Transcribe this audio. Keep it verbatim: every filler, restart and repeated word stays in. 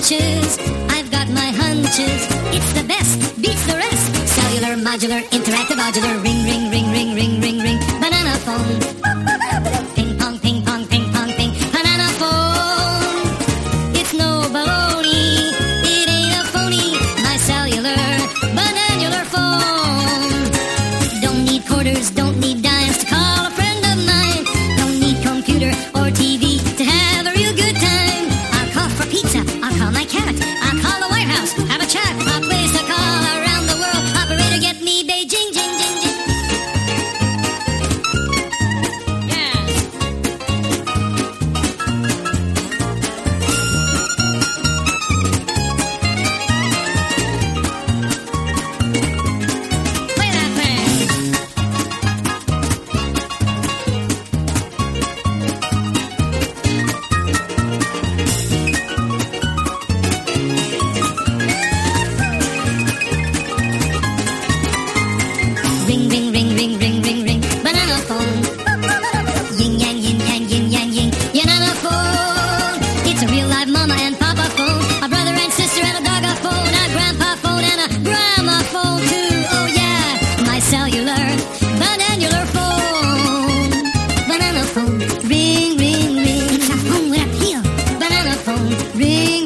lunches. I've got my hunches. It's the best, beats the rest. Cellular, modular, interactive, modular. Ring, ring, ring, ring, ring, ring, ring. Banana phone. Ping pong, ping pong, ping pong, ping. Banana phone. It's no baloney. It ain't a phony. My cellular, bananular phone. Don't need quarters, don't need dimes to call a friend of mine. Don't need computer or T V to have a real good time. I'll call for pizza, I'll call my cat. I'll call the White House, have a chat. I'll place a call around the world. Operator, get me Beijing, jing, jing, jing. Yes. Play that thing. Ring, ring, ring, ring, ring, ring, ring. Banana phone. Yin yang, yin yang, yin yang, yin. Yanana phone. It's a real live mama and papa phone. A brother and sister and a dog a phone. A grandpa phone and a grandma phone too. Oh yeah, my cellular, bananular phone. Banana phone. Ring, ring, ring. It's a phone with appeal. Banana phone. Ring.